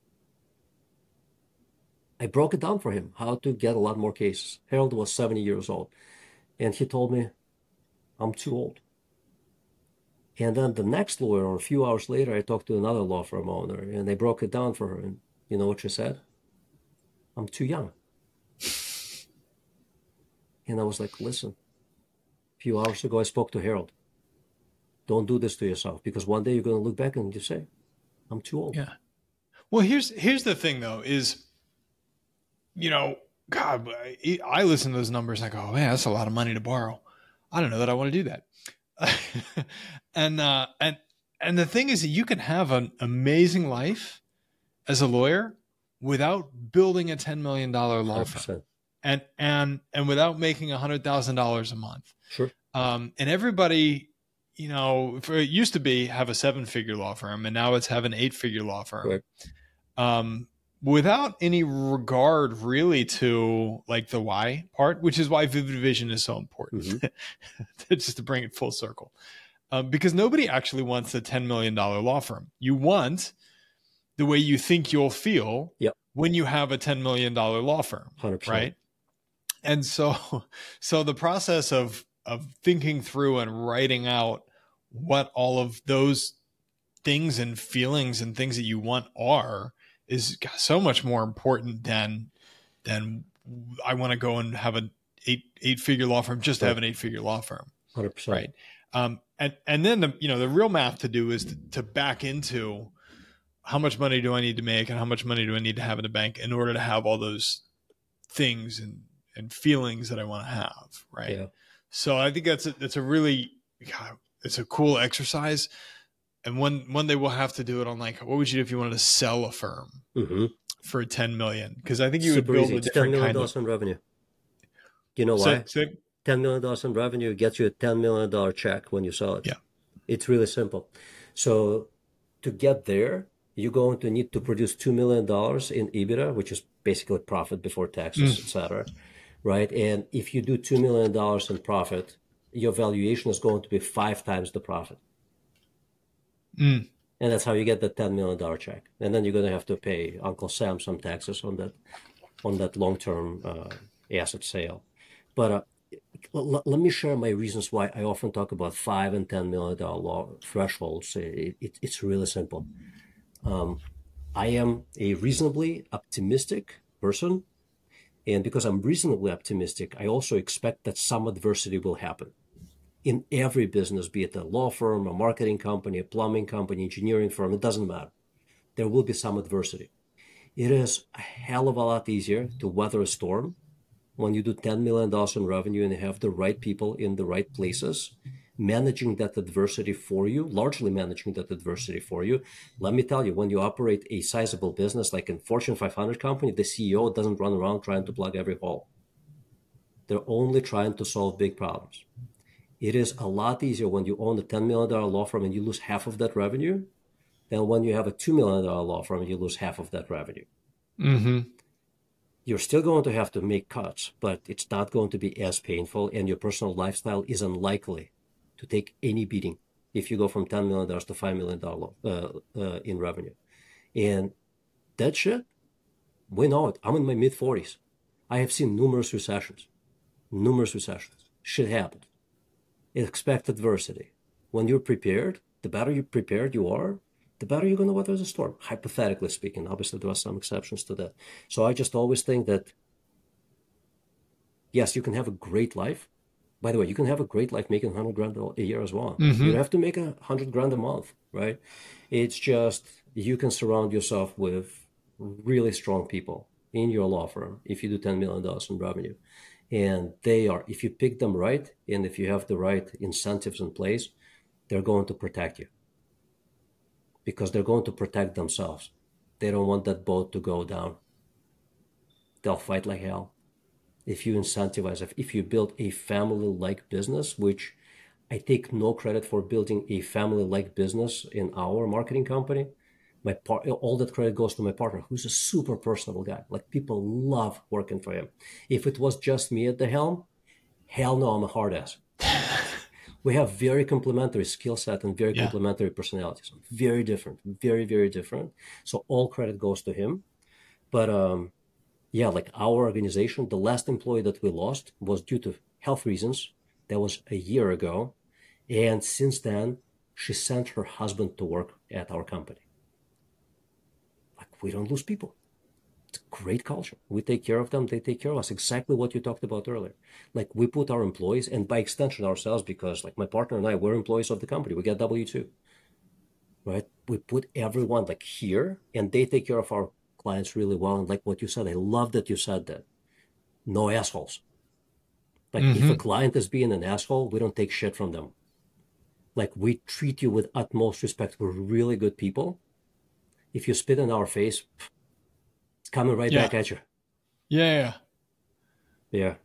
I broke it down for him, how to get a lot more cases. Harold was seventy years old. And he told me, I'm too old. And then the next lawyer, or a few hours later, I talked to another law firm owner, and I broke it down for her. And you know what she said? I'm too young. And I was like, listen, a few hours ago, I spoke to Harold. Don't do this to yourself, because one day you're going to look back and you say, I'm too old. Yeah. Well, here's here's the thing, though, is, you know, God, I, I listen to those numbers and I go, oh, man, that's a lot of money to borrow. I don't know that I want to do that. and uh, and and the thing is that you can have an amazing life as a lawyer without building a ten million dollars law firm, and and and without making a hundred thousand dollars a month. Sure. Um, and everybody, you know, for, it used to be have a seven-figure law firm, and now it's have an eight-figure law firm. Right. Um, without any regard really to like the why part, which is why Vivid Vision is so important, mm-hmm. just to bring it full circle. Um, because nobody actually wants a ten million dollars law firm. You want the way you think you'll feel yep. when you have a ten million dollars law firm, one hundred percent. Right? And so, so the process of, of thinking through and writing out what all of those things and feelings and things that you want are is so much more important than, than I want to go and have an eight, eight figure law firm, just to have an eight figure law firm. one hundred percent. Right. Um, and, and then the, you know, the real math to do is to, to back into how much money do I need to make and how much money do I need to have in the bank in order to have all those things and, and feelings that I want to have. Right. Yeah. So I think that's a, that's a really, God, it's a cool exercise. And one, one day we'll have to do it on like, what would you do if you wanted to sell a firm mm-hmm. for ten million? Cause I think you Super would build easy. a It's different ten million kind of in revenue. You know so, why? so, ten million dollars in revenue gets you a ten million dollars check when you sell it. Yeah. It's really simple. So to get there, you're going to need to produce two million dollars in EBITDA, which is basically profit before taxes, mm. et cetera. Right? And if you do two million dollars in profit, your valuation is going to be five times the profit. Mm. And that's how you get the ten million dollars check. And then you're going to have to pay Uncle Sam some taxes on that on that long-term uh, asset sale. But uh, l- let me share my reasons why I often talk about five and ten million dollar law thresholds. It, it, it's really simple. Um, I am a reasonably optimistic person. And because I'm reasonably optimistic, I also expect that some adversity will happen. In every business, be it a law firm, a marketing company, a plumbing company, engineering firm, it doesn't matter. There will be some adversity. It is a hell of a lot easier to weather a storm when you do ten million dollars in revenue and you have the right people in the right places, managing that adversity for you, largely managing that adversity for you. Let me tell you, when you operate a sizable business like in Fortune five hundred company, the C E O doesn't run around trying to plug every hole. They're only trying to solve big problems. It is a lot easier when you own a ten million dollars law firm and you lose half of that revenue than when you have a two million dollars law firm and you lose half of that revenue. Mm-hmm. You're still going to have to make cuts, but it's not going to be as painful, and your personal lifestyle is unlikely to take any beating if you go from ten million dollars to five million dollars uh, uh, in revenue. And that shit, we know it. I'm in my mid forties. I have seen numerous recessions, numerous recessions. Shit happens. Expect adversity. When you're prepared, the better you prepared you are, the better you're going to weather the storm, hypothetically speaking. Obviously, there are some exceptions to that. So I just always think that, yes, you can have a great life. By the way, you can have a great life making one hundred grand a year as well. Mm-hmm. You don't have to make a one hundred grand a month, right? It's just you can surround yourself with really strong people in your law firm if you do ten million dollars in revenue. And they are, if you pick them right, and if you have the right incentives in place, they're going to protect you. Because they're going to protect themselves. They don't want that boat to go down. They'll fight like hell. If you incentivize, if you build a family-like business, which I take no credit for building a family-like business in our marketing company. My part, all that credit goes to my partner, who's a super personable guy. Like, people love working for him. If it was just me at the helm, hell no, I'm a hard ass. We have very complementary skill set and very yeah. complementary personalities. Very different, very, very different. So all credit goes to him. But um, yeah, like our organization, the last employee that we lost was due to health reasons. That was a year ago. And since then, she sent her husband to work at our company. Like, we don't lose people. It's a great culture. We take care of them. They take care of us. Exactly what you talked about earlier. Like, we put our employees, and by extension ourselves, because like my partner and I, we're employees of the company. We get W two, right? We put everyone like here, and they take care of our clients really well. And like what you said, I love that you said that. No assholes. Like, mm-hmm. if a client is being an asshole, we don't take shit from them. Like, we treat you with utmost respect. We're really good people. If you spit in our face, it's coming right yeah. back at you. Yeah. Yeah.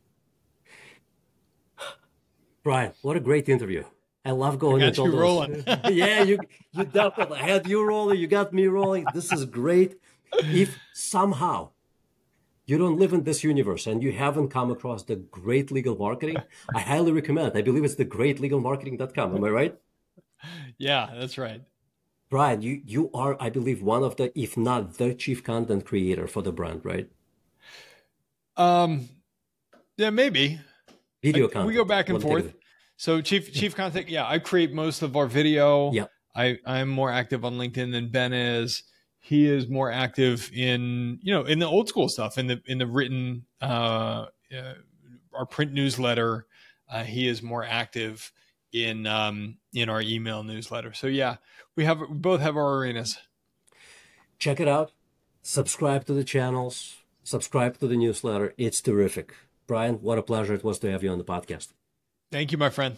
Brian, what a great interview. I love going into you those. rolling. yeah, you you definitely I had you rolling. You got me rolling. This is great. If somehow you don't live in this universe and you haven't come across the Great Legal Marketing, I highly recommend. I believe it's the great legal marketing dot com. Am I right? Yeah, that's right. Brian, you, you are, I believe, one of the, if not the chief content creator for the brand, right? Um, yeah, maybe. Video I, content. We go back and forth. So chief chief content, yeah, I create most of our video. Yeah. I, I'm more active on LinkedIn than Ben is. He is more active in, you know, in the old school stuff, in the in the written, uh, uh, our print newsletter. Uh, he is more active in um, in our email newsletter. So yeah, we have we both have our arenas. Check it out. Subscribe to the channels. Subscribe to the newsletter. It's terrific. Brian, what a pleasure it was to have you on the podcast. Thank you, my friend.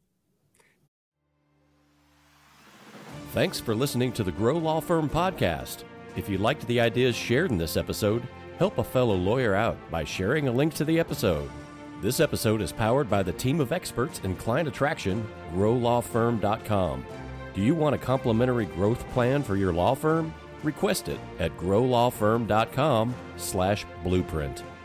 Thanks for listening to the Grow Law Firm podcast. If you liked the ideas shared in this episode, help a fellow lawyer out by sharing a link to the episode. This episode is powered by the team of experts in client attraction, grow law firm dot com. Do you want a complimentary growth plan for your law firm? Request it at grow law firm dot com slash blueprint.